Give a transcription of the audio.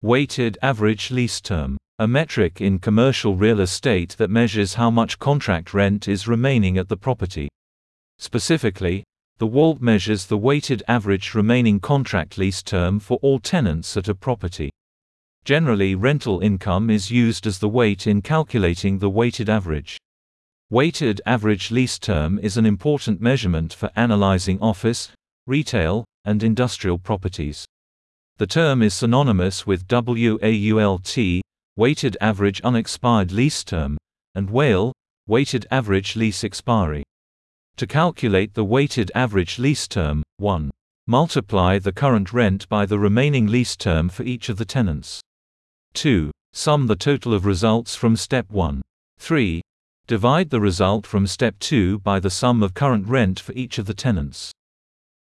Weighted average lease term. A metric in commercial real estate that measures how much contract rent is remaining at the property. Specifically, the WALT measures the weighted average remaining contract lease term for all tenants at a property. Generally, rental income is used as the weight in calculating the weighted average. Weighted average lease term is an important measurement for analyzing office, retail, and industrial properties. The term is synonymous with WAULT, weighted average unexpired lease term, and WALE, weighted average lease expiry. To calculate the weighted average lease term, 1. Multiply the current rent by the remaining lease term for each of the tenants. 2. Sum the total of results from step 1. 3. Divide the result from step 2 by the sum of current rent for each of the tenants.